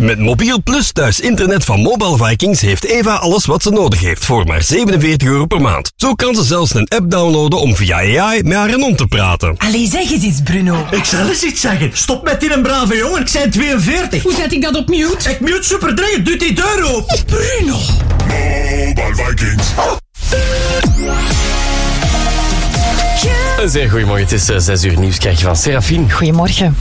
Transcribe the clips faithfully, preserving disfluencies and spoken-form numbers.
Met Mobiel Plus thuis internet van Mobile Vikings heeft Eva alles wat ze nodig heeft voor maar zevenenveertig euro per maand. Zo kan ze zelfs een app downloaden om via A I met haar hond te praten. Allee, zeg eens iets, Bruno. Ik zal eens iets zeggen. Stop met die een brave jongen, ik zijn tweeënveertig. Hoe zet ik dat op mute? Ik mute super dringend, doe die deur open. Oh, Bruno. Mobile Vikings. Een zeer goedemorgen, het is uh, zes uur nieuws, krijg je van Serafine. Goedemorgen.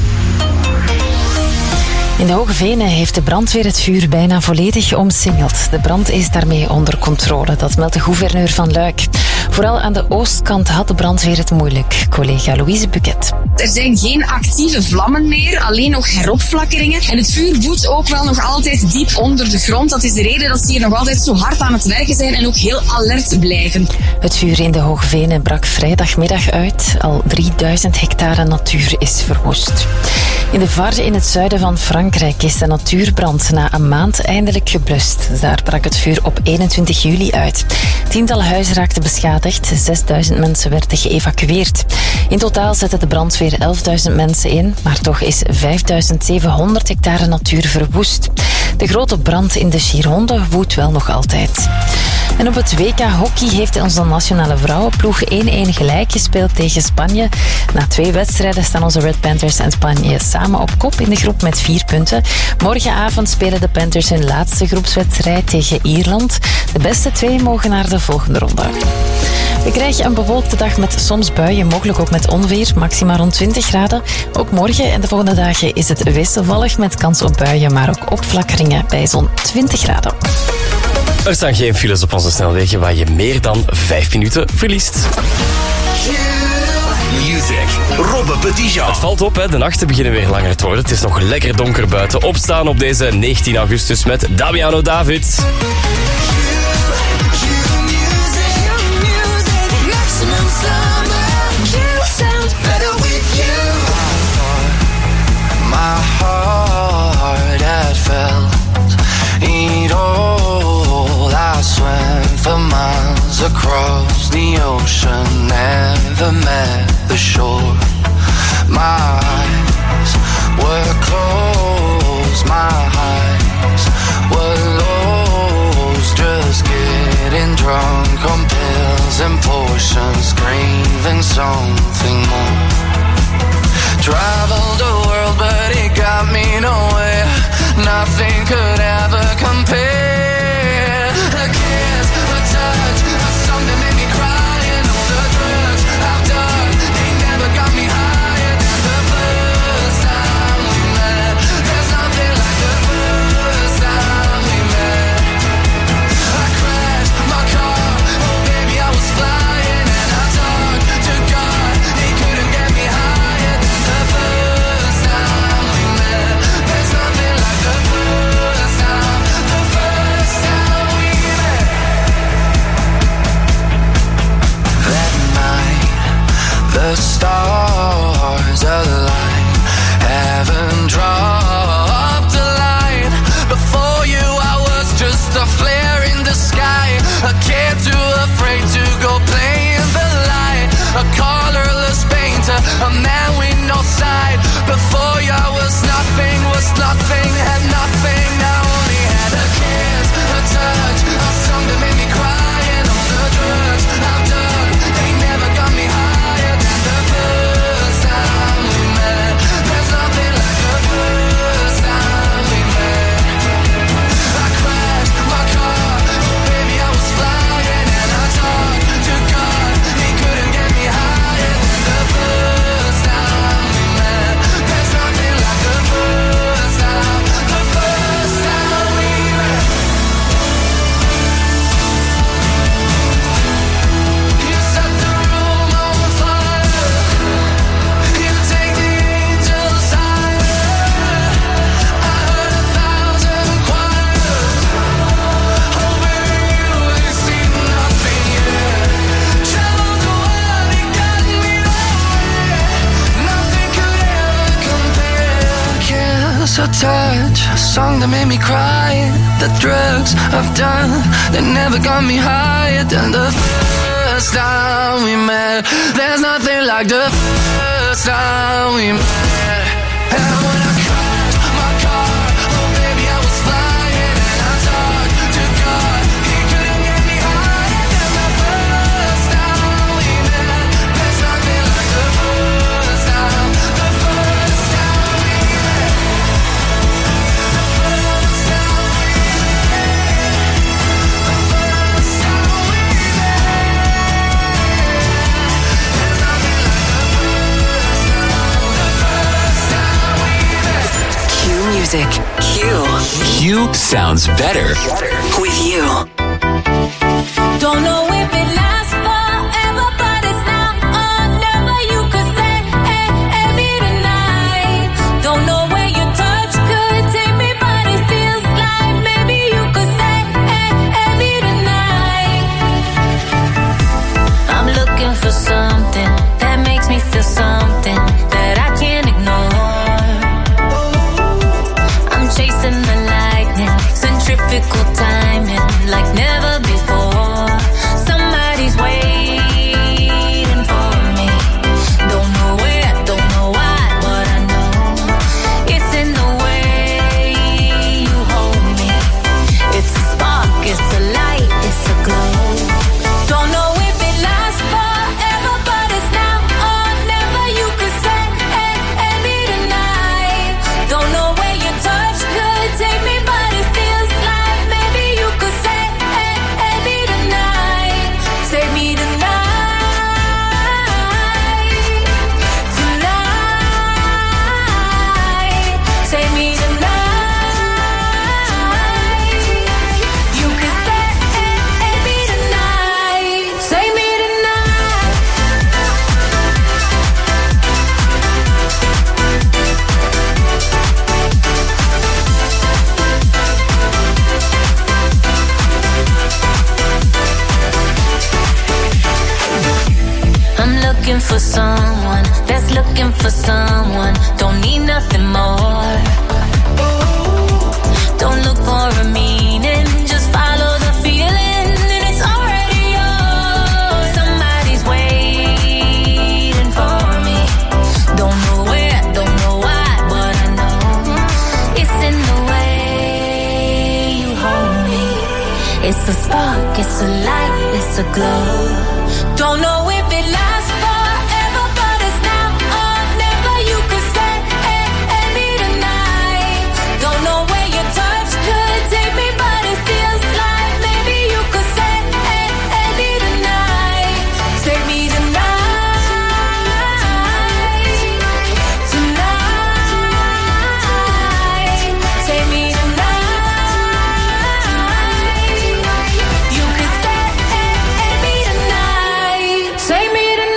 In de Hoge Venen heeft de brandweer het vuur bijna volledig omsingeld. De brand is daarmee onder controle, dat meldt de gouverneur van Luik. Vooral aan de oostkant had de brandweer het moeilijk. Collega Louise Buquet. Er zijn geen actieve vlammen meer, alleen nog heropflakkeringen. En het vuur woedt ook wel nog altijd diep onder de grond. Dat is de reden dat ze hier nog altijd zo hard aan het werken zijn en ook heel alert blijven. Het vuur in de Hoge Venen brak vrijdagmiddag uit. Al drieduizend hectare natuur is verwoest. In de Varde in het zuiden van Frankrijk is de natuurbrand na een maand eindelijk geblust. Daar brak het vuur op eenentwintig juli uit. Tientallen huizen raakten beschadigd, zesduizend mensen werden geëvacueerd. In totaal zette de brandweer elfduizend mensen in, maar toch is vijfduizend zevenhonderd hectare natuur verwoest. De grote brand in de Gironde woedt wel nog altijd. En op het W K hockey heeft onze nationale vrouwenploeg één-één gelijk gespeeld tegen Spanje. Na twee wedstrijden staan onze Red Panthers en Spanje samen op kop in de groep met vier punten. Morgenavond spelen de Panthers hun laatste groepswedstrijd tegen Ierland. De beste twee mogen naar de volgende ronde. We krijgen een bewolkte dag met soms buien, mogelijk ook met onweer, maxima rond twintig graden. Ook morgen en de volgende dagen is het wisselvallig met kans op buien, maar ook opflakkeringen bij zo'n twintig graden. Er staan geen files op onze snelwegen waar je meer dan vijf minuten verliest. Music. Robbe Petitjean. Het valt op, hè. De nachten beginnen weer langer te worden. Het is nog lekker donker buiten. Opstaan op deze negentien augustus met Damiano David. My heart had felt it all. I swam for miles across the ocean, never met the shore. My eyes were closed, my eyes were lost, just getting drunk on pills and potions, craving something more. Traveled the world, but it got me nowhere. Nothing could ever compare. A kiss, a touch, a song that made me cry, and all the drugs I've done, they never got me higher than the first time we met. There's nothing like the first time we met. I crashed my car, oh baby I was flying, and I talked to God, he couldn't get me higher than the first time we met. There's nothing like the first time, the first time we met. That night, the stars align, heaven dropped a line. Before you I was just a flare in the sky, a kid too afraid to go play in the light, a colorless painter, a man with no side. Before you I was nothing, was nothing, had nothing, I only had a kiss, a touch, a song that made me cry, and all the drugs I've done, they never got me higher than the first time we met. There's nothing like the first time we met. I crashed my car, oh baby I was flying, and I talked to God, he couldn't get me higher than the first time we met. There's nothing like the first time, the first time we met. You set the room on fire, you take the angels higher. I heard a thousand choirs, oh baby you ain't seen nothing yet. Traveled the world, it got me nowhere. Nothing could ever compare. Kiss, a touch, a song that made me cry. The drugs I've done, they never got me higher than the first time we met. There's nothing like the first time we met. And when I crashed my car, oh baby music. Q. Q sounds better With you. Don't know if it lasts forever, but it's now or never. You could say, hey, hey, me tonight. Don't know where your touch could take me, but it feels like maybe you could say, hey, hey, me tonight. I'm looking for something that makes me feel something that I can't ignore. I'm chasing the lightning, centrifugal timing, like never before. Somebody's waiting for me. Don't know where, don't know why, but I know it's in the way you hold me. It's a spark, it's a light, it's a glow. Don't know if it lasts forever, but it's now or never. You could say, hey, hey, me tonight. Don't know where your touch could take me, but it feels like maybe you could say, hey, hey, me tonight. Save me tonight. Tonight. Save me tonight. You could say, hey, hey, me tonight. Save me tonight. I'm looking for someone that's looking for someone. Don't need nothing more. Don't look for a meaning, just follow the feeling, and it's already yours. Somebody's waiting for me. Don't know where, don't know why, but I know it's in the way you hold me. It's a spark, it's a light, it's a glow. Don't know if it lasts forever, but it's now or never. You could say, hey, hey, me tonight. Don't know where your touch could take me, but it feels like maybe you could say, hey, hey, me tonight. Save me tonight. Tonight. Save me tonight. You could say, hey, hey, me tonight. Save me tonight.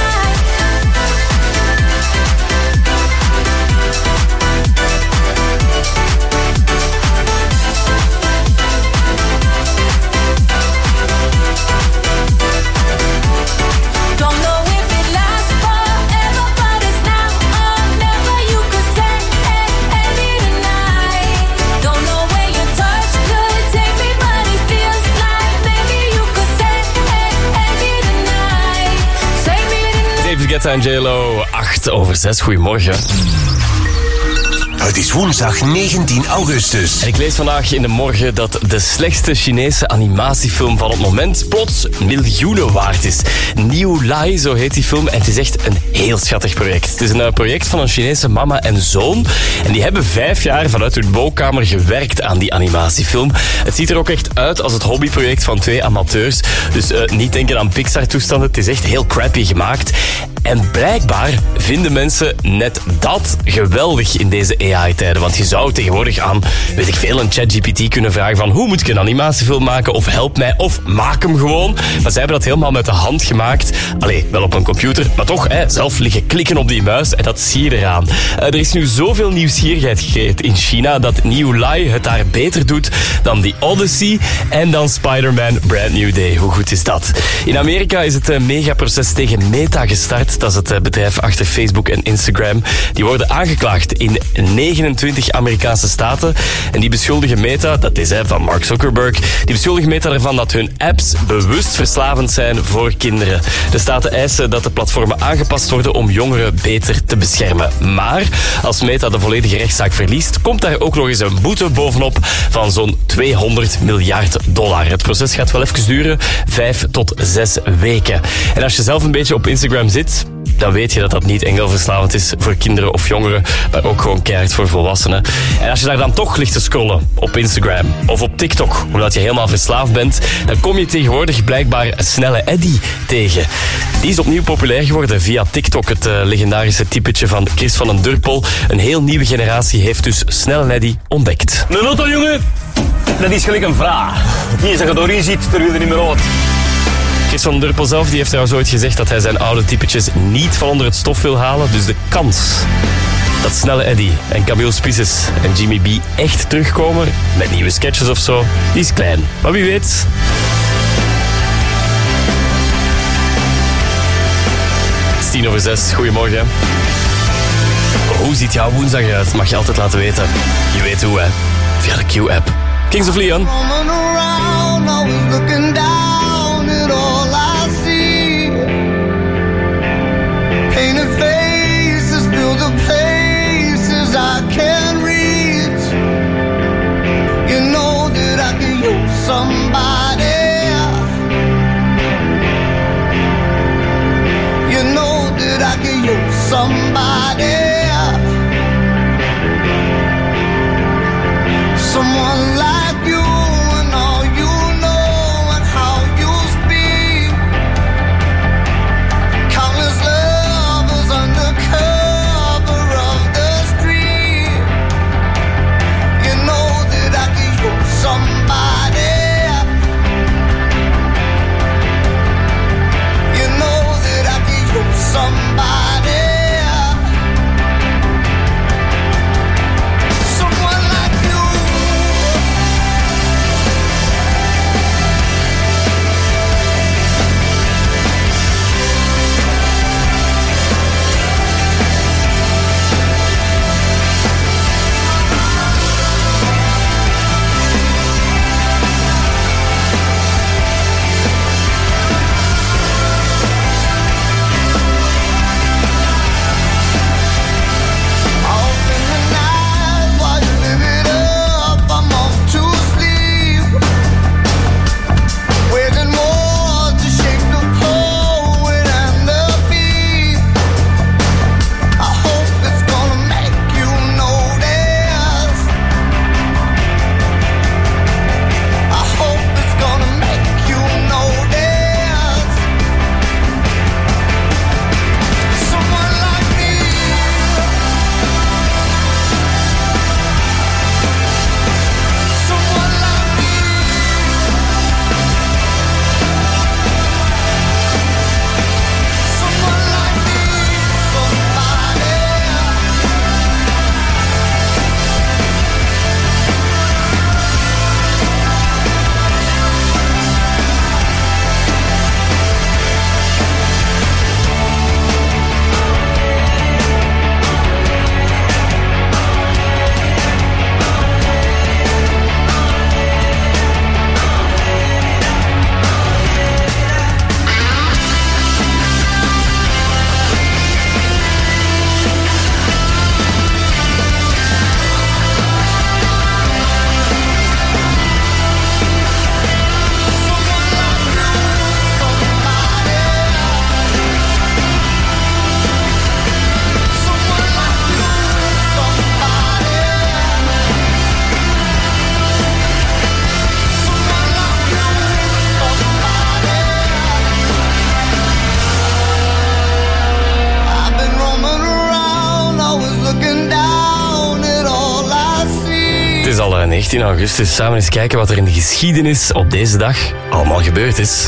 Don't know if it lasts forever, but it's now or never. You could say, hey, hey, me tonight. Don't know where your touch could take me, but it feels like maybe you could say, hey, hey, me tonight. Say me tonight. David Guetta en J Lo, acht over zes. Goedemorgen. Het is woensdag negentien augustus. En ik lees vandaag in de morgen dat de slechtste Chinese animatiefilm van het moment plots miljoenen waard is. New Lai, zo heet die film. En het is echt een heel schattig project. Het is een uh, project van een Chinese mama en zoon. En die hebben vijf jaar vanuit hun woonkamer gewerkt aan die animatiefilm. Het ziet er ook echt uit als het hobbyproject van twee amateurs. Dus uh, niet denken aan Pixar-toestanden. Het is echt heel crappy gemaakt. En blijkbaar vinden mensen net dat geweldig in deze A I-tijden. Want je zou tegenwoordig aan, weet ik veel, een ChatGPT kunnen vragen van hoe moet ik een animatiefilm maken? Of help mij, of maak hem gewoon. Maar zij hebben dat helemaal met de hand gemaakt. Allee, wel op een computer, maar toch, hè, zelf liggen klikken op die muis en dat zie je eraan. Uh, er is nu zoveel nieuwsgierigheid gecreëerd in China dat New Lai het daar beter doet dan The Odyssey en dan Spider-Man Brand New Day. Hoe goed is dat? In Amerika is het uh, megaproces tegen Meta gestart. Dat is het uh, bedrijf achter Facebook en Instagram. Die worden aangeklaagd in negenentwintig Amerikaanse staten. En die beschuldigen Meta, dat is hè, van Mark Zuckerberg, die beschuldigen Meta ervan dat hun apps bewust verslavend zijn voor kinderen. De staten eisen dat de platformen aangepast worden om jongeren beter te beschermen. Maar als Meta de volledige rechtszaak verliest, komt daar ook nog eens een boete bovenop van zo'n tweehonderd miljard dollar. Het proces gaat wel even duren, vijf tot zes weken. En als je zelf een beetje op Instagram zit, dan weet je dat dat niet enkel verslavend is voor kinderen of jongeren, maar ook gewoon keihard voor volwassenen. En als je daar dan toch ligt te scrollen op Instagram of op TikTok, omdat je helemaal verslaafd bent, dan kom je tegenwoordig blijkbaar Snelle Eddy tegen. Die is opnieuw populair geworden via TikTok, het uh, legendarische typetje van Chris van den Durpel. Een heel nieuwe generatie heeft dus Snelle Eddy ontdekt. Een auto, jongen, dat is gelijk een vraag. Die is, als je doorheen ziet, er wil er niet meer uit. Chris van den Durpel zelf die heeft trouwens ooit gezegd dat hij zijn oude typetjes niet van onder het stof wil halen. Dus de kans dat Snelle Eddy en Camille Spices en Jimmy B echt terugkomen met nieuwe sketches of zo, die is klein. Maar wie weet. Het is tien over zes, goedemorgen. Hoe ziet jouw woensdag eruit? Mag je altijd laten weten. Je weet hoe, hè? Via de Q-app. Kings of Leon. Somebody, someone like you, and all you know and how you speak. Countless lovers under cover of the street. You know that I could use somebody. You know that I could use somebody. negentien augustus. Samen eens kijken wat er in de geschiedenis op deze dag allemaal gebeurd is.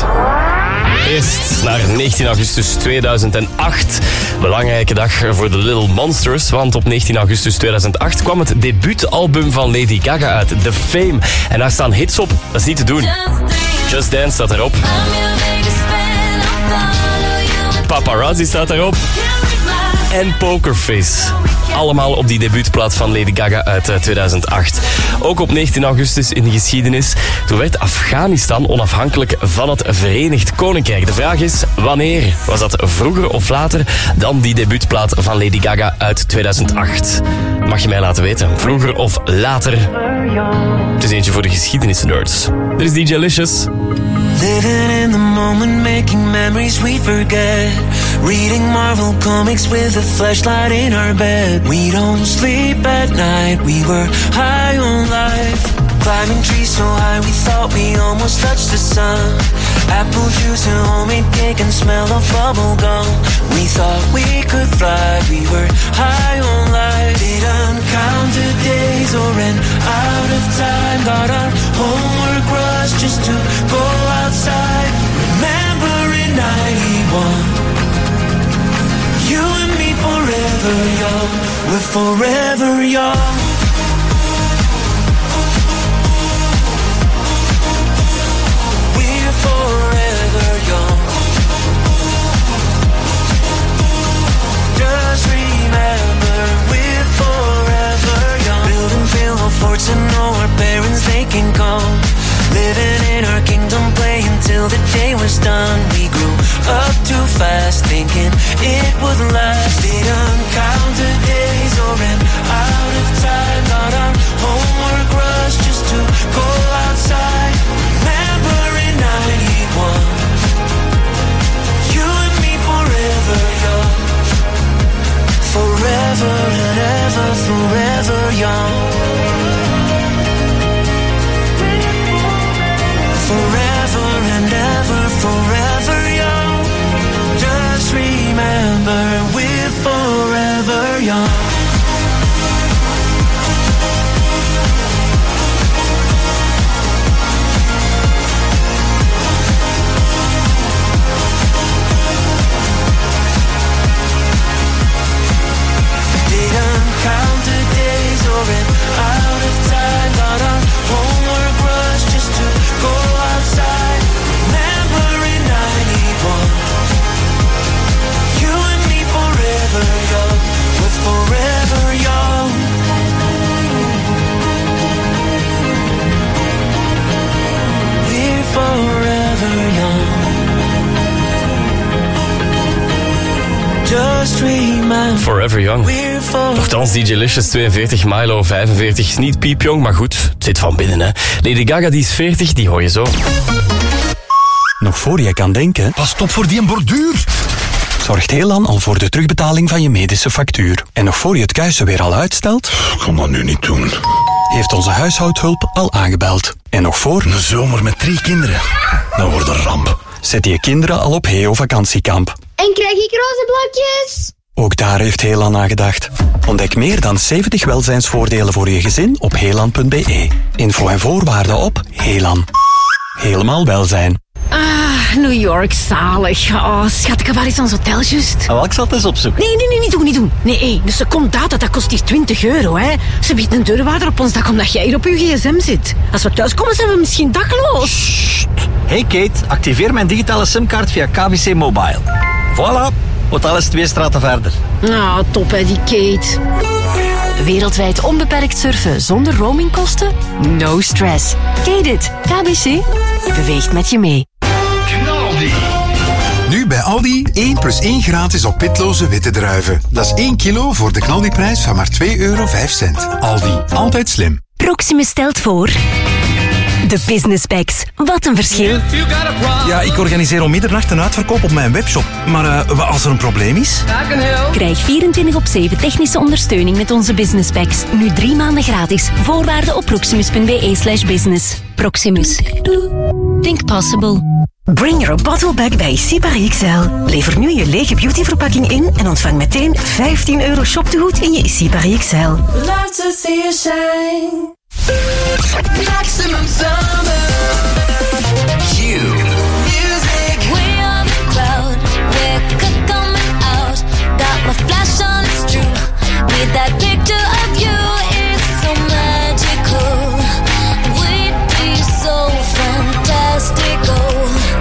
Eerst naar negentien augustus tweeduizend acht. Belangrijke dag voor de Little Monsters, want op negentien augustus tweeduizend acht kwam het debuutalbum van Lady Gaga uit, The Fame. En daar staan hits op, dat is niet te doen. Just Dance staat erop. Paparazzi staat erop. En Pokerface. Allemaal op die debuutplaat van Lady Gaga uit uh, tweeduizend acht. Ook op negentien augustus in de geschiedenis. Toen werd Afghanistan onafhankelijk van het Verenigd Koninkrijk. De vraag is, wanneer? Was dat vroeger of later dan die debuutplaat van Lady Gaga uit tweeduizend acht? Mag je mij laten weten. Vroeger of later? Het is eentje voor de geschiedenisnerds. Dit is D J Licious. Living in the moment, making memories we forget. Reading Marvel comics with a flashlight in our bed. We don't sleep at night, we were high on life. Climbing trees so high we thought we almost touched the sun. Apple juice and homemade cake and smell of bubble gum. We thought we could fly, we were high on life. Didn't count the days or ran out of time. Got our homework rush just to go outside. Remember in ninety-one, you and me forever young. We're forever young. Forever young. Just remember we're forever young. Building pillow forts and know our parents they can come. Living in our kingdom, playing till the day was done. We grew up too fast, thinking it would last. Didn't count the days or ran out of time. Got our homework rush just to go outside. Remember in ninety-one, you and me forever young. Forever and ever, forever young. Forever and ever, forever young. Just remember we're forever young. Didn't count the days or ran out of time. Got our homework rush just to go outside. Remember in ninety-one, you and me forever young. We're forever young. We're forever young. Just remember. Forever Young. Nochtans, D J Licious tweeënveertig, Milo vijfenveertig. Is niet piepjong, maar goed, het zit van binnen, hè. Lady Gaga, die is veertig, die hoor je zo. Nog voor je kan denken... Pas op voor die borduur. Zorgt Helan al voor de terugbetaling van je medische factuur. En nog voor je het kuisen weer al uitstelt... Ik kan dat nu niet doen. Heeft onze huishoudhulp al aangebeld. En nog voor... Een zomer met drie kinderen. Dat wordt een ramp. Zet je kinderen al op Heo vakantiekamp. En krijg ik roze blokjes? Ook daar heeft Helan aan gedacht. Ontdek meer dan zeventig welzijnsvoordelen voor je gezin op helan punt b e. Info en voorwaarden op Helan. Helemaal welzijn. Ah, New York, zalig. Oh, schat, waar is ons hotel juist? Oh, ik zal het eens opzoeken. Nee, nee, nee, niet doen, niet doen. Nee, hey, dus de secondaat, dat kost hier twintig euro, hè. Ze biedt een deurwaarder op ons dak omdat jij hier op je gsm zit. Als we thuiskomen, zijn we misschien dakloos. Sst. Hey Kate, activeer mijn digitale simkaart via K B C Mobile. Voilà, hotel is twee straten verder. Nou, oh, top hè, die Kate. Wereldwijd onbeperkt surfen zonder roamingkosten? No stress. Kate it. K B C beweegt met je mee. Knaldi. Nu bij Aldi één plus één gratis op pitloze witte druiven. Dat is één kilo voor de Knaldi-prijs van maar twee euro vijf cent. Aldi, altijd slim. Proximus stelt voor... De Business Bags. Wat een verschil. Ja, ik organiseer om middernacht een uitverkoop op mijn webshop. Maar uh, wat als er een probleem is? Krijg vierentwintig op zeven technische ondersteuning met onze Business Bags. Nu drie maanden gratis. Voorwaarden op proximus punt b e slash business. Proximus. Think possible. Bring your bottle back bij Sipari X L. Lever nu je lege beautyverpakking in en ontvang meteen vijftien euro shoptegoed in je Sipari X L. Love to see you shine. Maximum summer. You. Music. We are the crowd. We're good coming out. Got my flash on, it's true. Need that picture of you. It's so magical. We'd be so fantastical.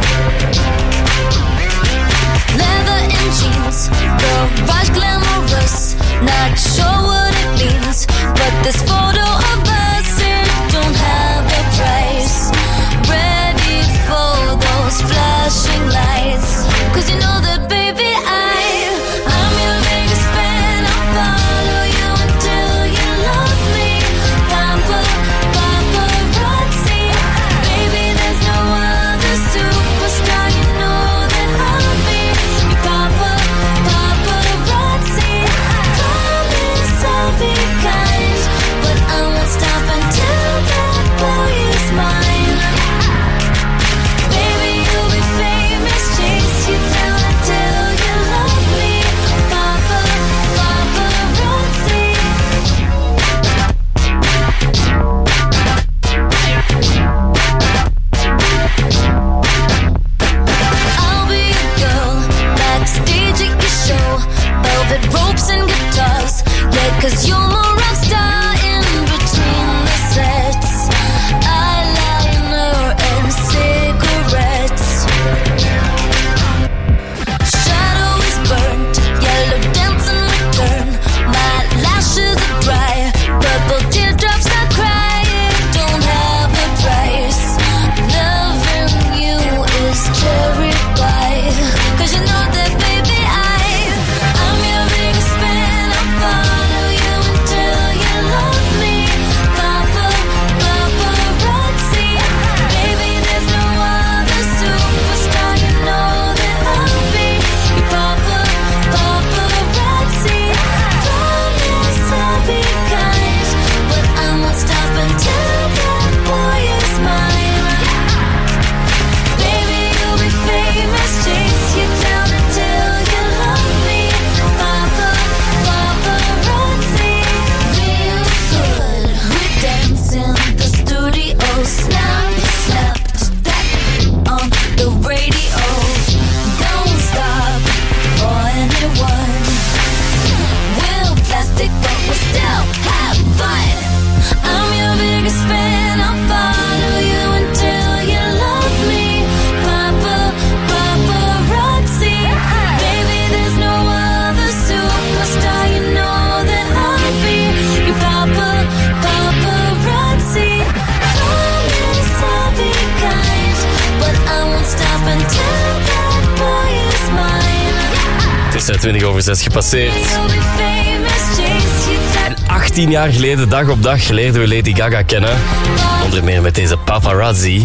Leather and jeans. Garage glamorous. Not sure what it means. But this photo of us, it don't have a price. Red is er twintig over zes gepasseerd. En achttien jaar geleden, dag op dag, leerden we Lady Gaga kennen. Onder meer met deze Paparazzi.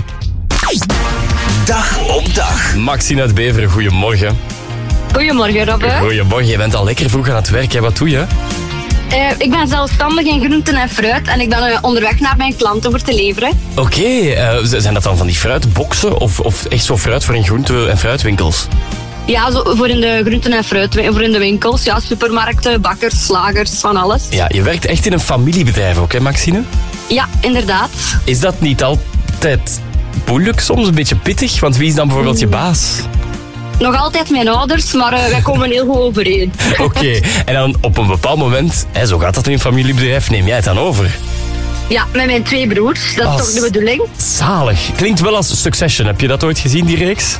Dag op dag. Maxine uit Beveren, goedemorgen. Goedemorgen, Robbe. Goedemorgen, je bent al lekker vroeg aan het werk. Hè? Wat doe je? Uh, ik ben zelfstandig in groenten en fruit en ik ben uh, onderweg naar mijn klanten voor te leveren. Oké, okay, uh, zijn dat dan van die fruitboxen of, of echt zo fruit voor in groente- en fruitwinkels? Ja, zo voor in de groenten en fruit, voor in de winkels. Ja, supermarkten, bakkers, slagers, van alles. Ja, je werkt echt in een familiebedrijf ook, hè Maxine? Ja, inderdaad. Is dat niet altijd moeilijk, soms een beetje pittig? Want wie is dan bijvoorbeeld je baas? Nog altijd mijn ouders, maar uh, wij komen heel goed overeen. Oké, okay. En dan op een bepaald moment, hè, zo gaat dat in een familiebedrijf, neem jij het dan over? Ja, met mijn twee broers, dat als... is toch de bedoeling. Zalig. Klinkt wel als Succession. Heb je dat ooit gezien, die reeks?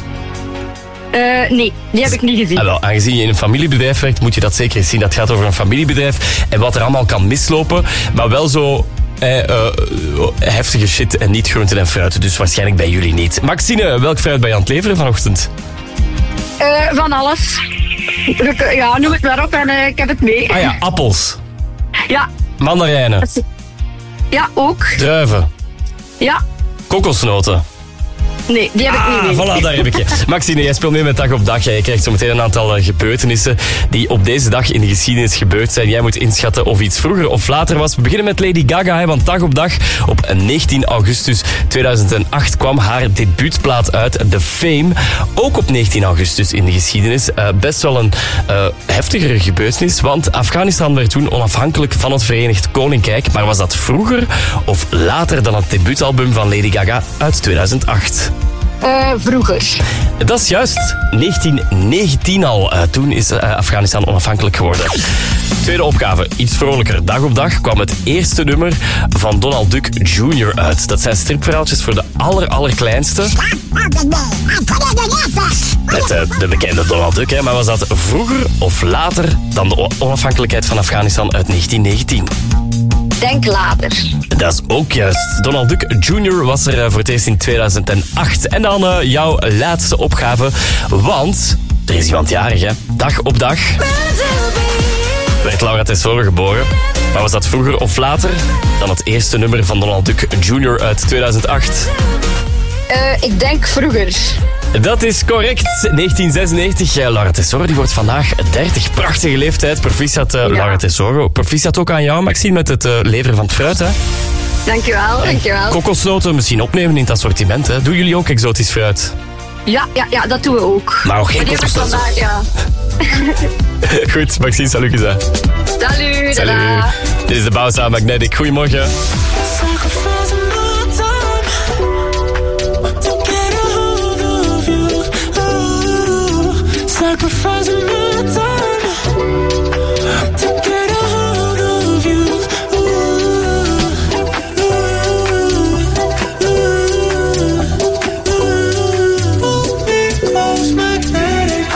Uh, nee, die heb ik niet gezien. Ah, wel, aangezien je in een familiebedrijf werkt, moet je dat zeker eens zien. Dat gaat over een familiebedrijf en wat er allemaal kan mislopen, maar wel zo... Eh, uh, heftige shit en niet groenten en fruit. Dus waarschijnlijk bij jullie niet. Maxine, welk fruit ben je aan het leveren vanochtend? Uh, van alles. Ja, noem het maar op en uh, ik heb het mee. Ah ja, appels. Ja. Mandarijnen. Ja, ook. Druiven. Ja. Kokosnoten. Nee, die heb ik ah, niet mee. Voilà, daar heb ik je. Maxine, jij speelt mee met Dag op Dag. Je krijgt zo meteen een aantal gebeurtenissen die op deze dag in de geschiedenis gebeurd zijn. Jij moet inschatten of iets vroeger of later was. We beginnen met Lady Gaga, hè, want Dag op Dag op negentien augustus tweeduizend acht kwam haar debuutplaat uit, The Fame. Ook op negentien augustus in de geschiedenis. Uh, best wel een uh, heftigere gebeurtenis, want Afghanistan werd toen onafhankelijk van het Verenigd Koninkrijk. Maar was dat vroeger of later dan het debuutalbum van Lady Gaga uit tweeduizend acht? Uh, vroeger. Dat is juist. negentien negentien al. Uh, toen is uh, Afghanistan onafhankelijk geworden. Tweede opgave. Iets vrolijker. Dag op dag kwam het eerste nummer van Donald Duck junior uit. Dat zijn stripverhaaltjes voor de aller, allerkleinste. Met uh, de bekende Donald Duck. Hè. Maar was dat vroeger of later dan de onafhankelijkheid van Afghanistan uit negentien negentien? Denk later. Dat is ook juist. Donald Duck junior was er voor het eerst in tweeduizend acht. En dan uh, jouw laatste opgave. Want er is iemand jarig, hè. Dag op dag werd Laura Tesoro geboren. Maar was dat vroeger of later dan het eerste nummer van Donald Duck junior uit tweeduizend acht? Uh, ik denk vroeger. Dat is correct. negentien zesennegentig. Uh, Laura Tesoro die wordt vandaag dertig. Prachtige leeftijd. Proficiat uh, ja. Laura Tesoro. Proficiat ook aan jou, Maxine, met het uh, leveren van het fruit. Hè? Dankjewel, dankjewel. Kokosnoten misschien opnemen in het assortiment. Hè? Doen jullie ook exotisch fruit? Ja, ja, ja, dat doen we ook. Maar ook geen kokosnoten. Vandaag, ja. Goed, Maxine, salut gezegd. Salut, salut. Dada. Dit is de Bouwzaal Magnetic. Goedemorgen. Sacrificing my time to get a hold of you. Ooh, ooh, ooh, ooh. Pull me close, magnetic.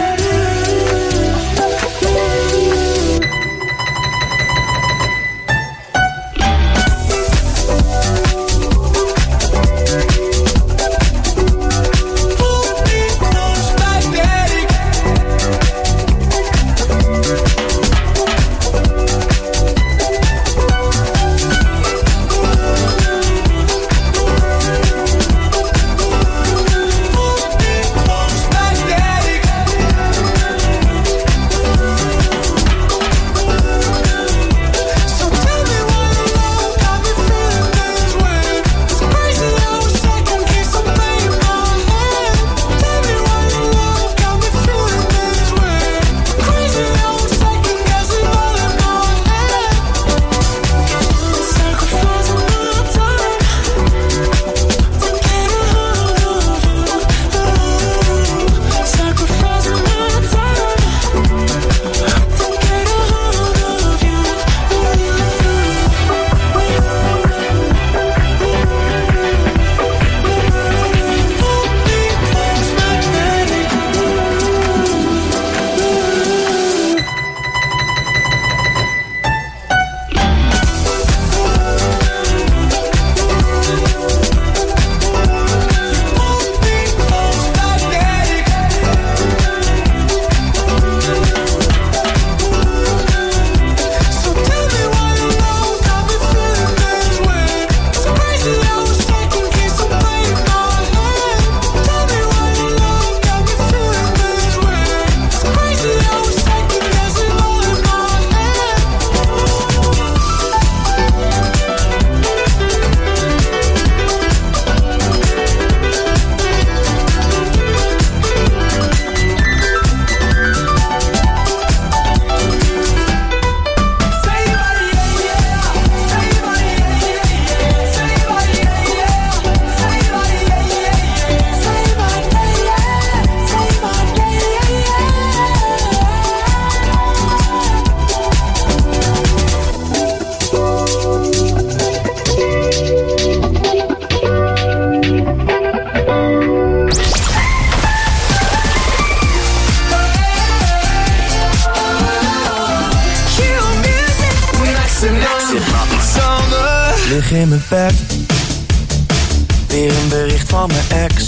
lig in mijn bed. Weer een bericht van mijn ex.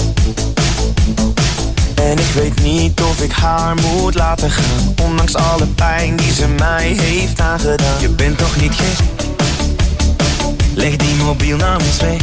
En ik weet niet of ik haar moet laten gaan, ondanks alle pijn die ze mij heeft aangedaan. Je bent toch niet gek? Leg die mobiel nou eens weg.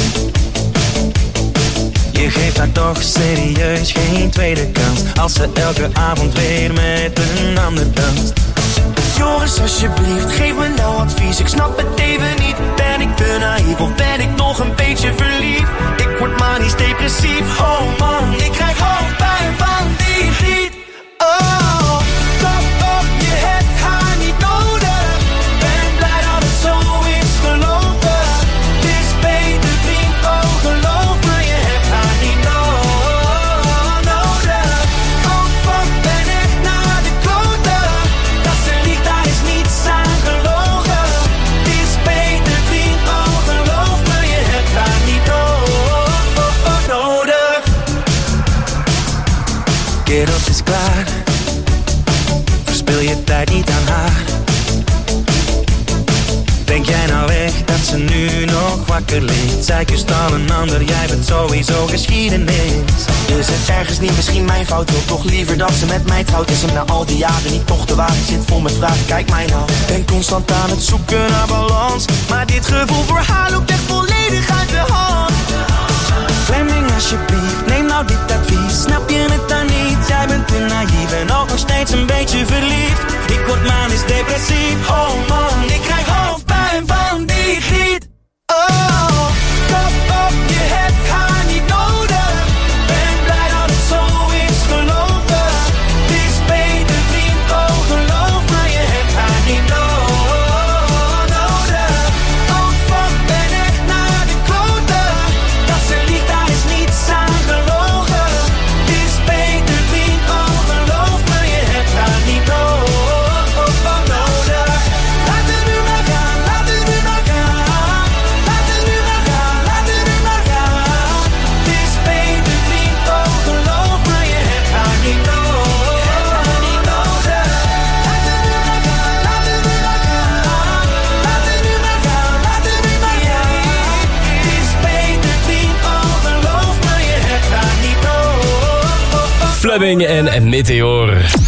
Je geeft haar toch serieus geen tweede kans, als ze elke avond weer met een ander danst. Joris, alsjeblieft, geef me nou advies. Ik snap het even niet. Ben ik te naïef of ben ik nog een beetje verliefd? Ik word manisch depressief. Oh man, ik krijg hoofdpijn van die griet. Oh, stop op, je hebt haar niet nodig. Ben blij dat het zo is gelopen. Het is beter vriend, oh geloof me, je hebt haar niet no- nodig. Oh fuck, ben echt naar de kloten. Dat ze liegt, daar is niets aan gelogen. Het is beter vriend, oh geloof me, je hebt haar niet no- nodig. Kerels is klaar, verspil je tijd niet aan haar. Denk jij nou echt dat ze nu nog wakker ligt? Zij kust al een ander, jij bent sowieso geschiedenis. Is het ergens niet misschien mijn fout? Wil toch liever dat ze met mij trouwt? Is hem na al die jaren niet toch de waarheid? Zit vol met vragen, kijk mij nou. Ben constant aan het zoeken naar balans, maar dit gevoel voor haar loopt echt volledig uit de hand. Fleming, alsjeblieft, neem nou dit advies. Snap je het dan niet? Jij bent te naïef en ook nog steeds een beetje verliefd. Ik word manisch depressief. Oh man, ik krijg hoofdpijn van die griet. Oh, stop op, je hebt haar niet nodig. Ben blij dat het zo is gelopen. Het is beter vriend, oh geloof me, je hebt haar niet no- nodig. Oh fuck, ben echt naar de kloten. Dat ze liegt, daar is niets aan gelogen. Het is beter vriend, oh geloof me, je hebt haar niet no- nodig. Laat het nu maar gaan, laat het nu maar gaan. Laat het nu maar gaan, laat het nu maar gaan. Het is beter vriend, oh geloof me, je hebt haar niet no- nodig. Laat het nu maar gaan, laat het nu maar gaan. Laat het nu maar gaan, laat het nu maar gaan. Het is beter vriend, oh geloof me, je hebt haar niet no- Fleming en Meteor.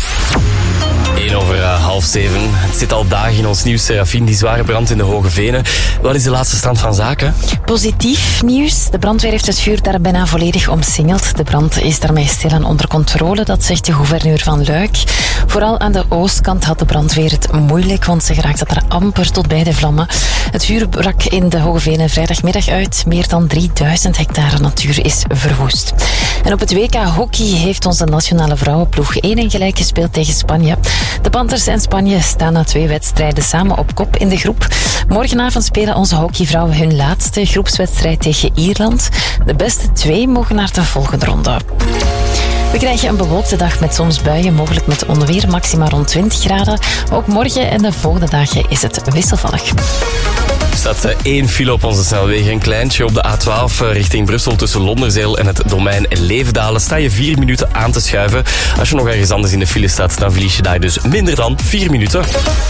één over uh, half zeven. Het zit al dagen in ons nieuws, Serafine, die zware brand in de Hoge Venen. Wat is de laatste stand van zaken? Positief nieuws. De brandweer heeft het vuur daar bijna volledig omsingeld. De brand is daarmee stilaan onder controle, dat zegt de gouverneur van Luik. Vooral aan de oostkant had de brandweer het moeilijk, want ze geraakte er amper tot bij de vlammen. Het vuur brak in de Hoge Venen vrijdagmiddag uit. Meer dan drieduizend hectare natuur is verwoest. En op het W K hockey heeft onze nationale vrouwenploeg één en gelijk gespeeld tegen Spanje. De Panthers en Spanje staan na twee wedstrijden samen op kop in de groep. Morgenavond spelen onze hockeyvrouwen hun laatste groepswedstrijd tegen Ierland. De beste twee mogen naar de volgende ronde. We krijgen een bewolkte dag met soms buien, mogelijk met onweer, maxima rond twintig graden. Ook morgen en de volgende dagen is het wisselvallig. Er staat één file op onze snelwegen, een kleintje op de A twaalf richting Brussel tussen Londerzeel en het domein Leefdalen. Sta je vier minuten aan te schuiven. Als je nog ergens anders in de file staat, dan verlies je daar dus minder dan vier minuten.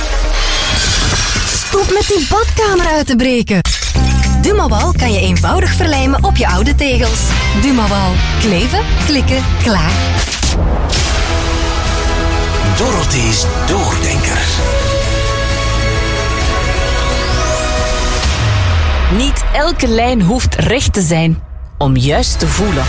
Stop met die badkamer uit te breken. Dumawal kan je eenvoudig verlijmen op je oude tegels. Dumawal. Kleven, klikken, klaar. Dorothy's Doordenker. Niet elke lijn hoeft recht te zijn om juist te voelen.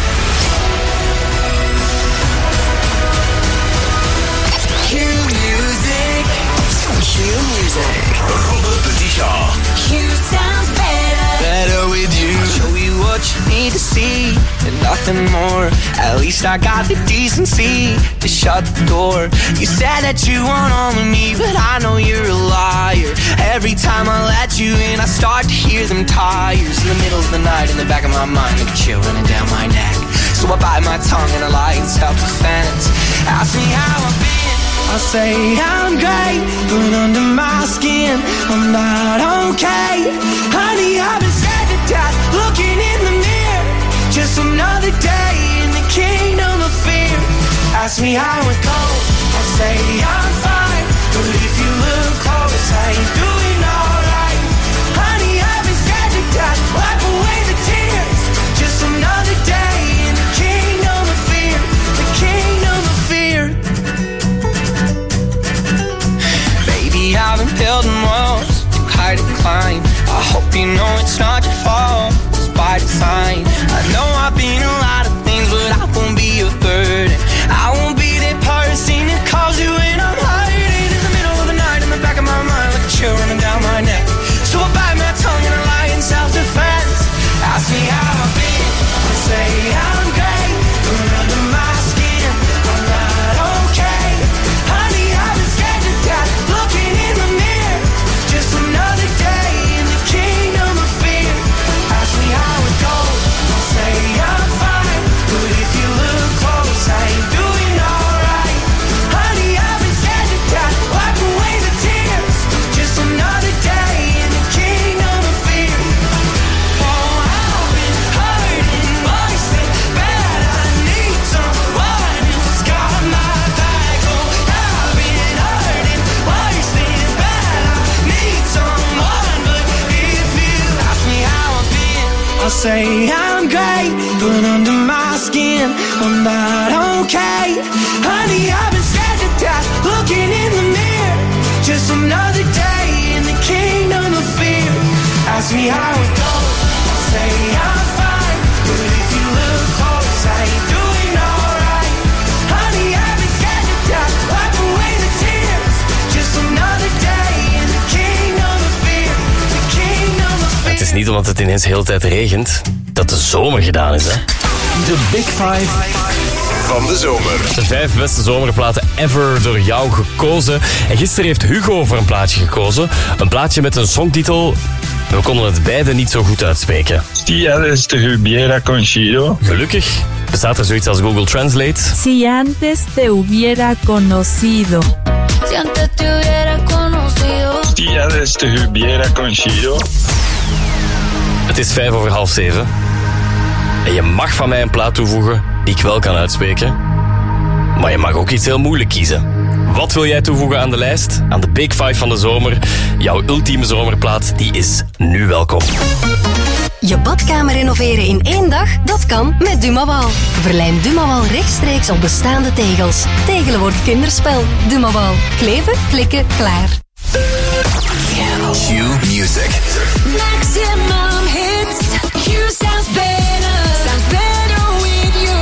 Q-music. Q-music. Robert Betisha. Q sounds better. Better with you. I'll show you what you need to see and nothing more. At least I got the decency to shut the door. You said that you want all of me, but I know you're a liar. Every time I let you in, I start to hear them tires in the middle of the night. In the back of my mind, like a chill running down my neck. So I bite my tongue and I lie in self-defense. Ask me how I've been, I'll say I'm great, but under my skin, I'm not okay. Honey, I've been scared to death, looking in the mirror. Just another day in the kingdom of fear. Ask me how it goes, I'll say I'm fine, but if you look close, I ain't doing alright. Honey, I've been say I'm great, but under my skin, I'm not okay. Honey, I've been scared to death, looking in the mirror. Just another day in the kingdom of fear. Ask me how it goes, I'll say I'm fine, but if you look close, I ain't doing alright. Honey, I've been scared to death, wipe away the tears. Just another day in the kingdom of fear. The kingdom of fear. Het is niet omdat het ineens de hele tijd regent dat de zomer gedaan is, hè? De Big Five van de zomer. De vijf beste zomerplaten ever door jou gekozen. En gisteren heeft Hugo voor een plaatje gekozen. Een plaatje met een songtitel. We konden het beide niet zo goed uitspreken. Si antes te hubiera conocido. Gelukkig bestaat er zoiets als Google Translate. Si antes te hubiera conocido. Si antes te hubiera conocido. Si antes te hubiera conocido. Het is vijf over half zeven. En je mag van mij een plaat toevoegen die ik wel kan uitspreken. Maar je mag ook iets heel moeilijk kiezen. Wat wil jij toevoegen aan de lijst? Aan de Big Five van de zomer? Jouw ultieme zomerplaat, die is nu welkom. Je badkamer renoveren in één dag? Dat kan met Dumawal. Verlijm Dumawal rechtstreeks op bestaande tegels. Tegelen wordt kinderspel. Dumawal. Kleven, klikken, klaar. Q Music. Maximum hits. Q sounds better. Sounds better with you.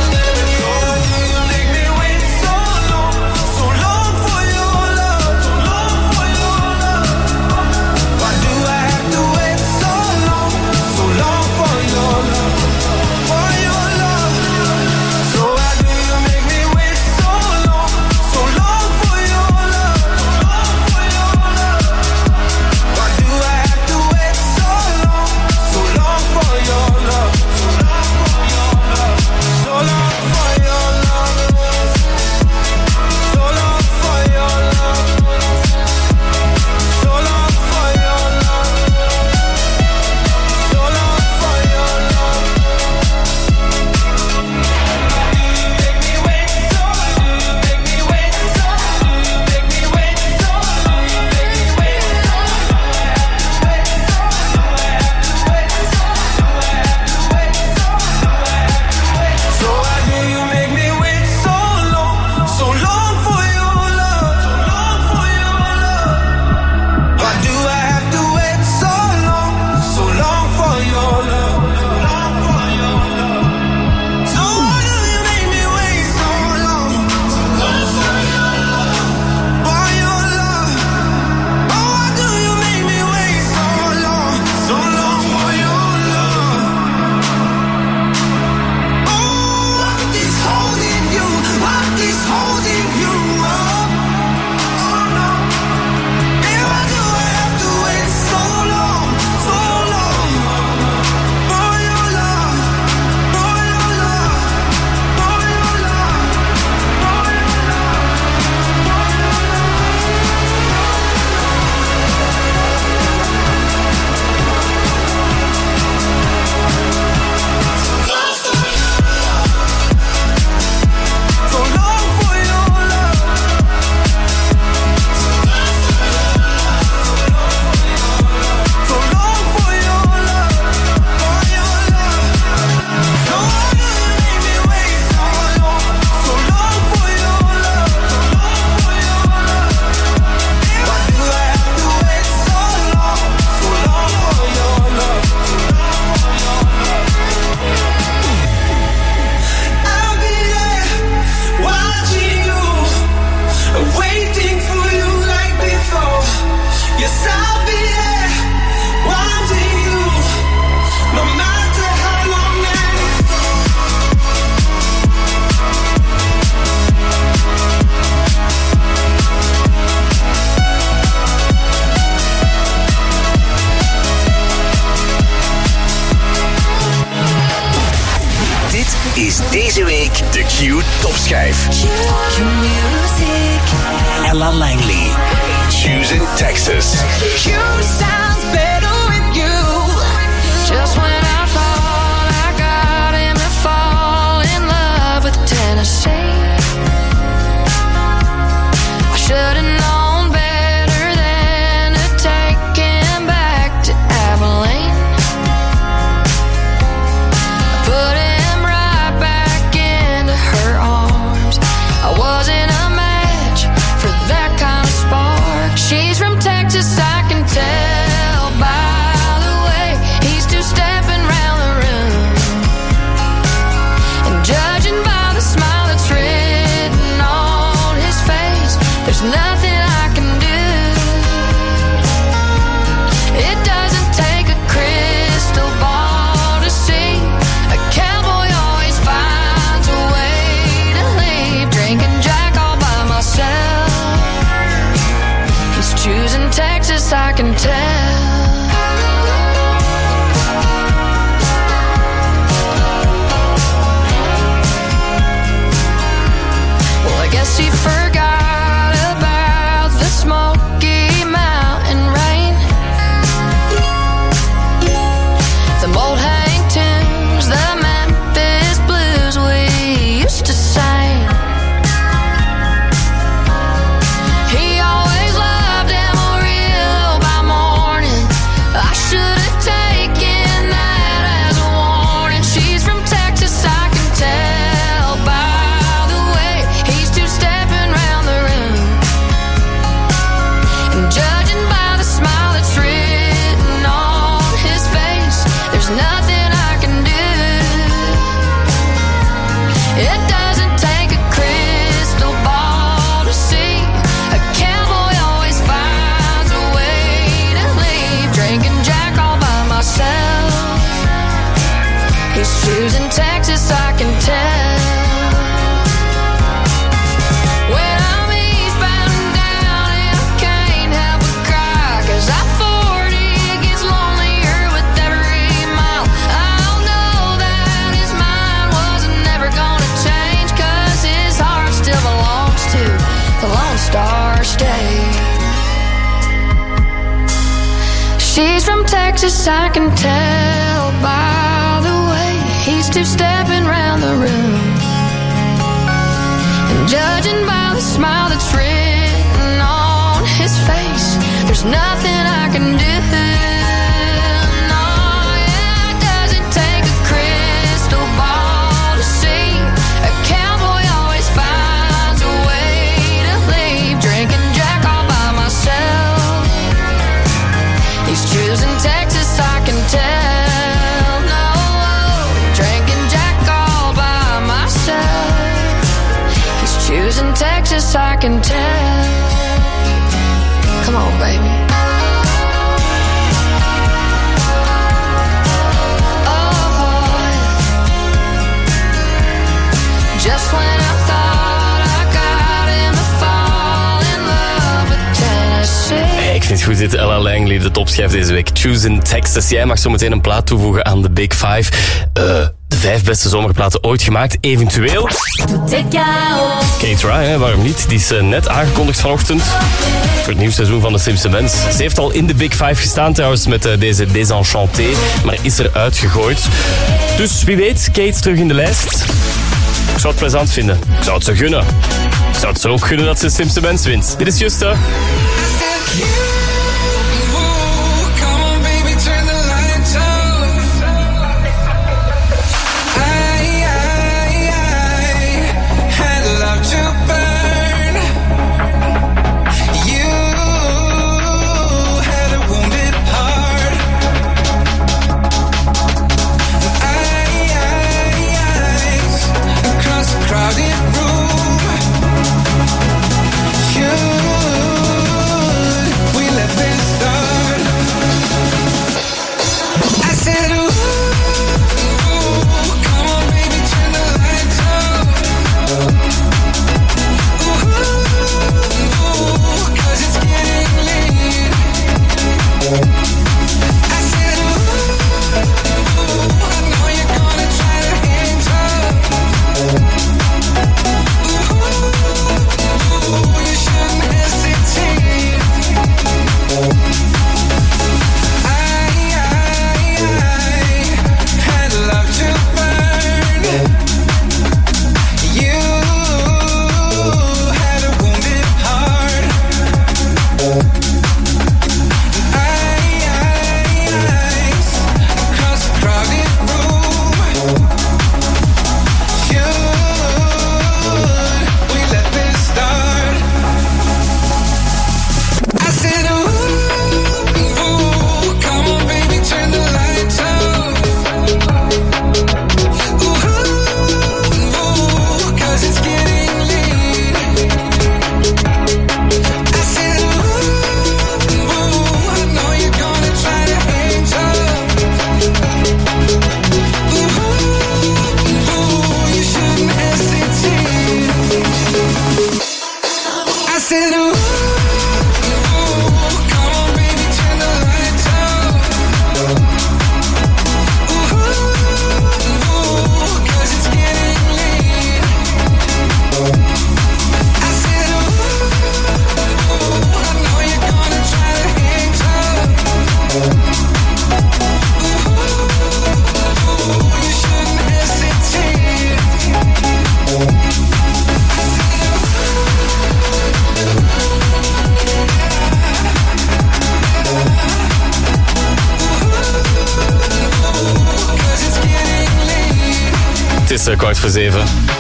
is deze week de Q Topschijf. Q Music. Ella Langley. Choose in Texas. Q sounds better with you. Just when I fall, I got him to fall in love with Tennessee. I should have known better than to take him back to Abilene. She's from Texas, I can tell by the way he's two-stepping round the room. And judging by the smile that's written on his face, there's nothing I can do. No, yeah, it doesn't take a crystal ball to see. A cowboy always finds a way to leave. Drinking Jack all by myself. He's choosing Texas, I can tell. No, drinking Jack all by myself. He's choosing Texas, I can tell. Come on, baby. Oh, boy. Just when I thought I got him to fall in love with Tennessee. Hey, ik vind het goed dit Ella Langley, de topschijf deze week. Choose in Texas. Jij mag zo meteen een plaat toevoegen aan de Big Five. Uh, de vijf beste zomerplaten ooit gemaakt, eventueel. Kate Ryan, waarom niet? Die is uh, net aangekondigd vanochtend voor het nieuwe seizoen van de Slimste Mens. Ze heeft al in de Big Five gestaan trouwens met uh, deze Désenchanté, maar is er uitgegooid. Dus wie weet, Kate terug in de lijst. Ik zou het plezant vinden. Ik zou het zo gunnen. Ik zou het zo ook gunnen dat ze de Slimste Mens wint. Dit is Juste. Het is kwart voor zeven.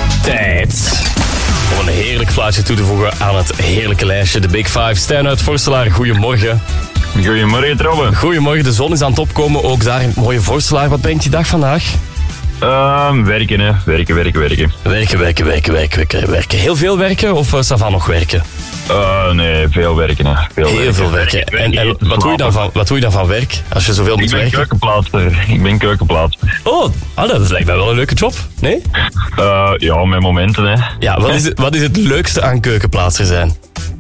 Tijd om een heerlijk plaatje toe te voegen aan het heerlijke lijstje. De Big Five. Stijn uit Vorselaar, goedemorgen. Goedemorgen, Robben. Goedemorgen, de zon is aan het opkomen. Ook daar in het mooie Vorselaar. Wat brengt je dag vandaag? Um, werken, hè. Werken, werken, werken. Werken, werken, werken, werken, werken. Heel veel werken of uh, Savan nog werken? Uh, nee, veel werken. Hè. Veel Heel werken. veel werken. En, en wat, doe je dan van, wat doe je dan van werk als je zoveel moet werken? Ik ben keukenplaatser. Ik ben keukenplaatser. Oh, ah, dat lijkt mij wel een leuke job, nee? Uh, ja, met momenten, hè. Ja, wat is, het, wat is het leukste aan keukenplaatser zijn?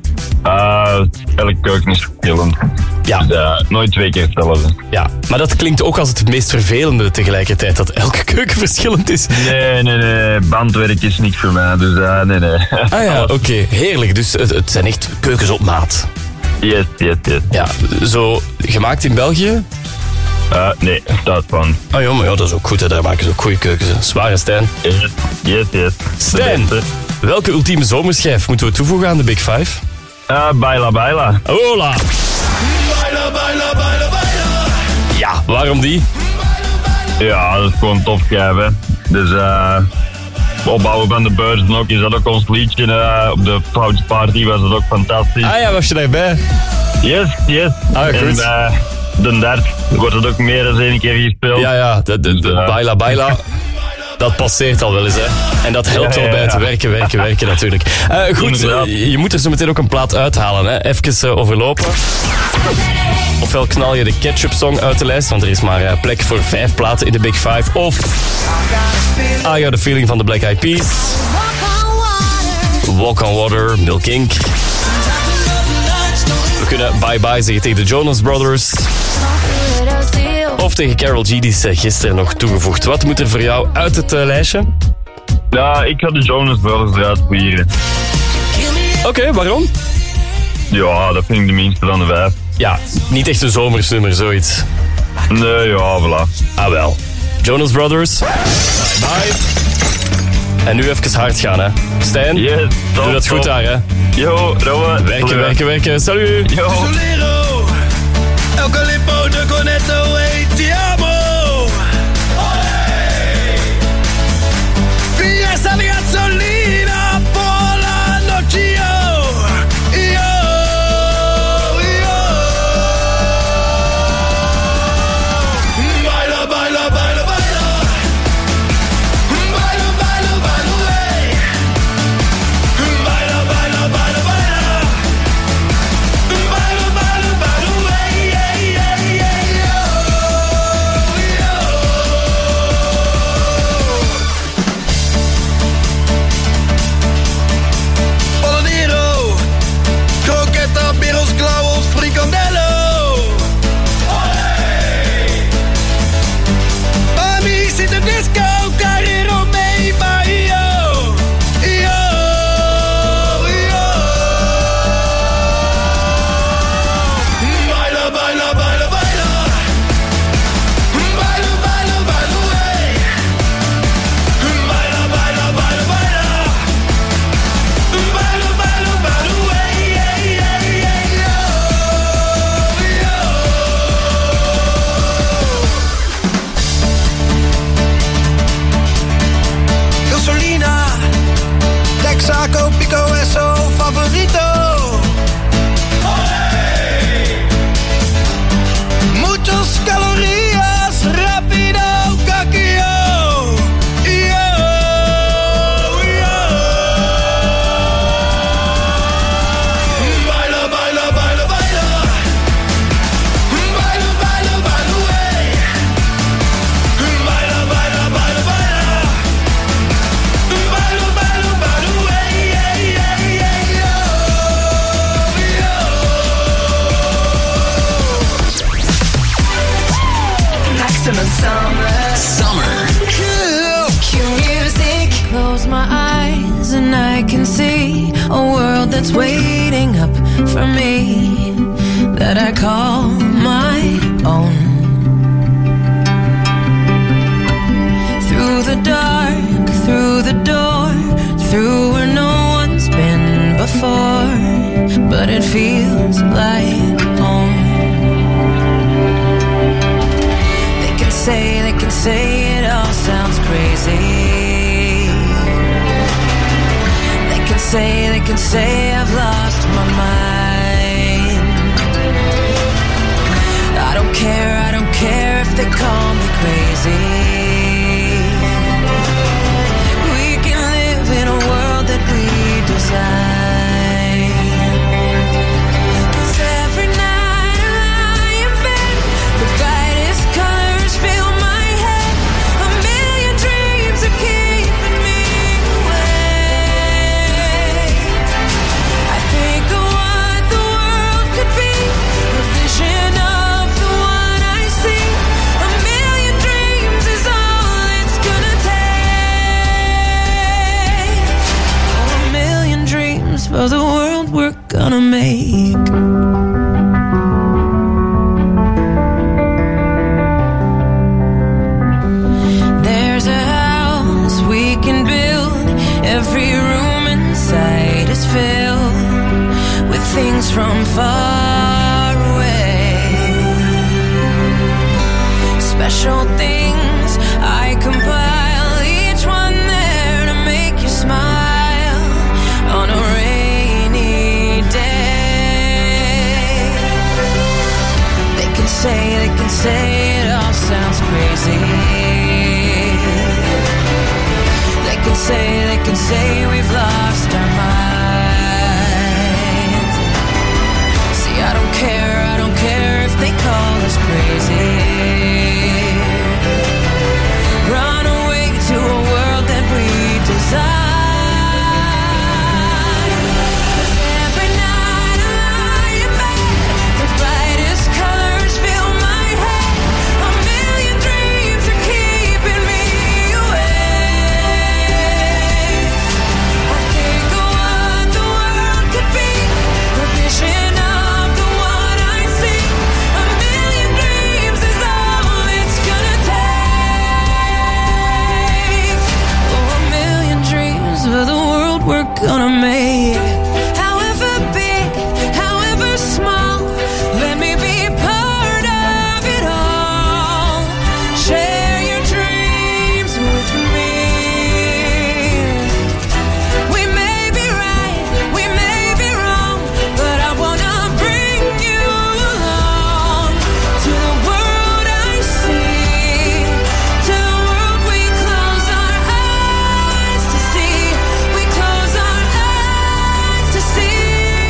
Uh, elke keuken is verschillend. Ja. Dus, uh, nooit twee keer hetzelfde. Ja, maar dat klinkt ook als het meest vervelende tegelijkertijd, dat elke keuken verschillend is. Nee, nee, nee. Bandwerk is niet voor mij, dus uh, nee, nee. Ah ja, oké. Okay. Heerlijk. Dus het, het zijn echt keukens op maat. Yes, yes, yes. Ja, zo gemaakt in België? Uh, nee, Duitsland. Oh ja, maar ja, dat is ook goed, hè. Daar maken ze ook goede keukens. Hè. Zware Stijn. Yes, yes, yes. Stijn, welke ultieme zomerschijf moeten we toevoegen aan de Big Five? Uh, baila, baila. Hola! Baila, baila, baila, baila. Ja, waarom die? Ja, dat is gewoon een tof schijf, hè. Dus uh, opbouwen van de beurs en ook is dat ook ons liedje. Uh, op de Fout Party was dat ook fantastisch. Ah ja, was je daarbij? Yes, yes. Ah, goed. En bij de derde wordt het ook meer dan één keer gespeeld. Ja, ja, de, de, de uh, baila, baila. Dat passeert al wel eens, hè. En dat helpt wel ja, ja, ja. bij het werken, werken, werken natuurlijk. Uh, goed, uh, je moet er zo meteen ook een plaat uithalen, hè. Even uh, overlopen. Ofwel knal je de Ketchup Song uit de lijst, want er is maar uh, plek voor vijf platen in de Big Five. Of I Got The Feeling van de Black Eyed Peas. Walk On Water, Milk Inc. We kunnen Bye Bye zeggen tegen de Jonas Brothers. Of tegen Karol G, die is gisteren nog toegevoegd. Wat moet er voor jou uit het uh, lijstje? Ja, ik ga de Jonas Brothers eruit vieren. Oké, okay, waarom? Ja, dat vind ik de minste van de vijf. Ja, niet echt een zomersnummer, zoiets. Nee, ja, voilà. Ah wel. Jonas Brothers. Bye bye. En nu even hard gaan, hè. Stijn, yes, top, doe dat top. goed daar, hè. Yo, Rowan. Werken, werken, werken. Salut. Yo. El Calippo de Cornetto e ti amo. Via sta gasolina por la noche, yo. Yo, yo. Baila, baila, baila, baila. Baila, baila, baila, hey. Baila, baila, baila, baila. Baila, baila, baila, hey, hey, hey, hey, yo, yo. Polonero, croqueta, birros, clavos, fricandello. Mami, zit de disco, carrero mee, maar yo, yo, yo. Baila, baila, baila, baila. Baila, baila, baila, hey. Baila, baila, baila, baila. Baila, baila, baila, hey, hey, hey, hey, yo, yo. Gasolina, Texaco, Pico, Eso, favorito. Muchos calorías, rápido, caquillo. Yo, yo. Baila, baila, baila, baila. Baila, baila, baila, hey. Baila, baila, baila, baila. Baila, baila, baila, hey, hey, hey, hey, yo, yo. Maximum summer. Summer. Cue music. Close my eyes and I can see a world that's waiting up for me that I call my own. Through the dark, through the door, through where no one's been before, but it feels like home. They can say, they can say it all sounds crazy. They can say, they can say I've lost my mind. I don't care, I don't care if they call me crazy. We can live in a world that we design. 'Cause every night I lie in bed, the brightest colors fill my head. A million dreams are keeping me awake. I think of what the world could be, a vision of the one I see. A million dreams is all for the world we're gonna make. There's a house we can build. Every room inside is filled with things from far away. Special things I compile, each one there to make you smile on a rainy day. They can say, they can say it all sounds crazy. They can say, they can say we've lost our minds. See, I don't care, I don't care if they call us crazy. Run away to a world that we desire. Every night I lie in bed, the brightest colors fill my head. A million dreams are keeping me awake. I think of what the world could be, a vision of the one I see. A million dreams is all it's gonna take. Oh, a million dreams for the world we're gonna make. However big, however small, let me be part of it all. Share your dreams with me. We may be right, we may be wrong, but I wanna bring you along to the world I see, to the world we close our eyes to see. We close our eyes to see.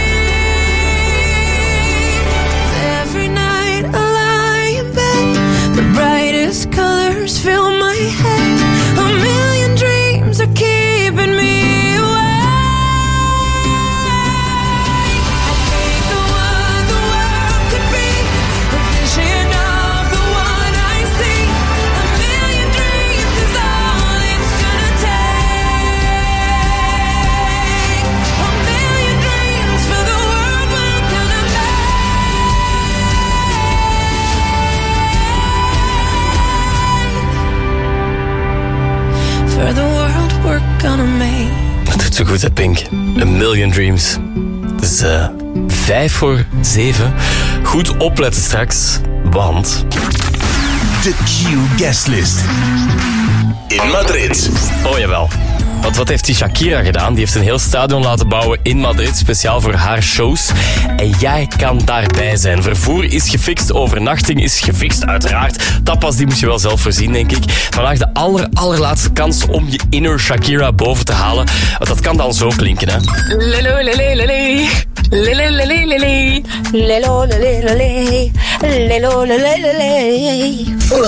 Every night I lie in bed, the brightest colors fill my head. A million dreams are keeping me awake. I think of what the world could be, a vision of the one I see. A million dreams is all it's gonna take. A million dreams for the world we're gonna make. For the world we're gonna make. Dat doet zo goed, hè, Pink. A Million Dreams. Dus eh vijf voor zeven. Goed opletten straks, want... De Q Guestlist. In Madrid. Oh jawel. Want wat heeft die Shakira gedaan? Die heeft een heel stadion laten bouwen in Madrid, speciaal voor haar shows. En jij kan daarbij zijn. Vervoer is gefixt, overnachting is gefixt, uiteraard. Tapas, die moet je wel zelf voorzien, denk ik. Vandaag de aller, allerlaatste kans om je inner Shakira boven te halen. Want dat kan dan zo klinken, hè. Lelo, lele, lele. Lele, lele, lele. Lelo, lele, lele. Lelo, lele, lele.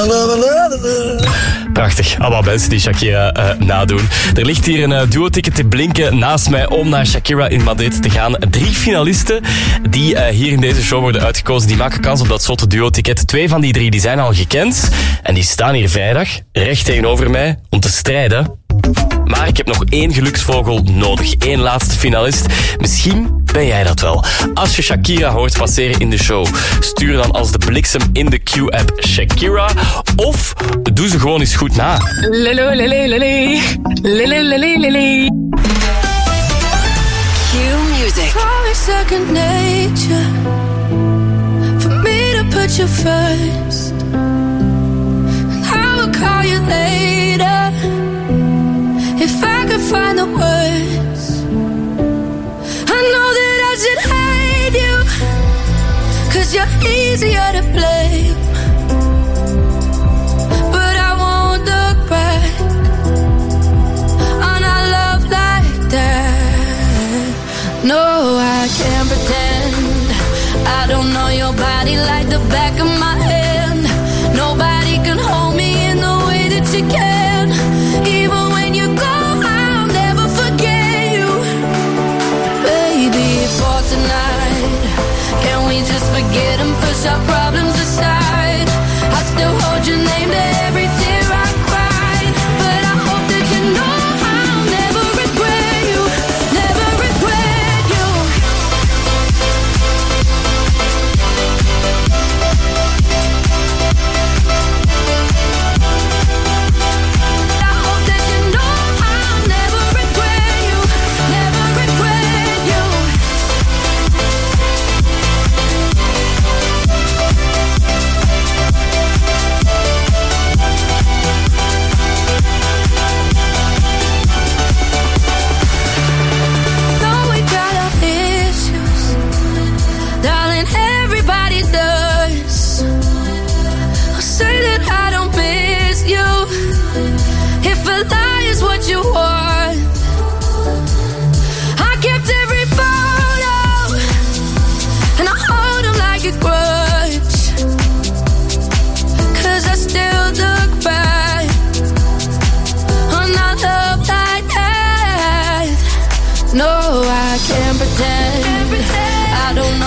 Prachtig. Allemaal mensen die Shakira uh, nadoen. Er ligt hier een uh, duo-ticket te blinken naast mij om naar Shakira in Madrid te gaan. Drie finalisten die uh, hier in deze show worden uitgekozen, die maken kans op dat zotte duo-ticket. Twee van die drie die zijn al gekend en die staan hier vrijdag recht tegenover mij om te strijden. Maar ik heb nog één geluksvogel nodig. Eén laatste finalist. Misschien ben jij dat wel. Als je Shakira hoort passeren in de show, stuur dan als de bliksem in de Q-app Shakira. Of doe ze gewoon eens goed na. Lelo, lele, lele. Lele, lele, lele. Q Music. Probably second nature for me to put you first. I will call you later if I could find the words. I know that I should hate you, 'cause you're easier to blame. But I won't look back on our love like that. No, I can't pretend I don't know your body like the back of my hand. Nobody can hold me in the way that you can. Even when you go, I'll never forget you. Baby, for tonight, can we just forget and push our problems aside?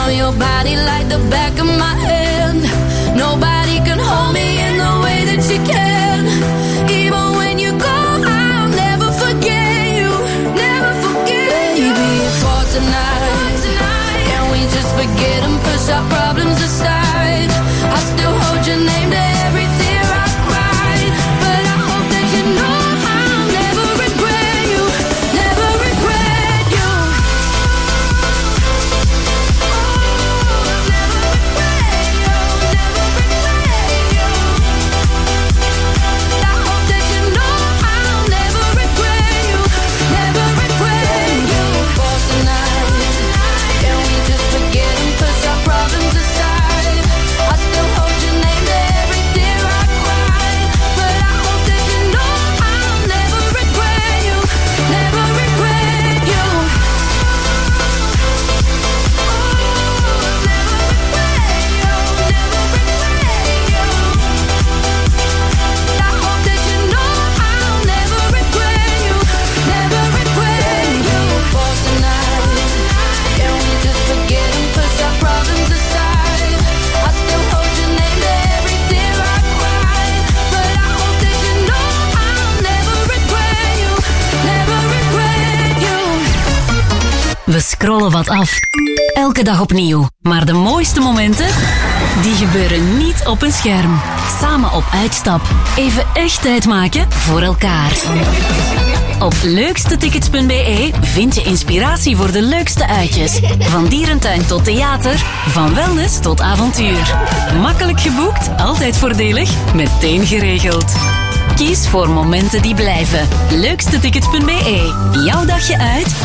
know your body like the back of my hand. Nobody can hold me in the way that you can. Even when you go, I'll never forget you. Never forget you. Baby, for tonight, can we just forget and push our problems aside? I still hold your name to every tear I cried. But I hope that you know I'll never regret you. Never regret you. We scrollen wat af. Elke dag opnieuw. Maar de mooiste momenten, die gebeuren niet op een scherm. Samen op uitstap. Even echt tijd maken voor elkaar. Op leukstetickets punt b e vind je inspiratie voor de leukste uitjes. Van dierentuin tot theater, van wellness tot avontuur. Makkelijk geboekt, altijd voordelig, meteen geregeld. Kies voor momenten die blijven. leukstetickets punt b e. Jouw dagje uit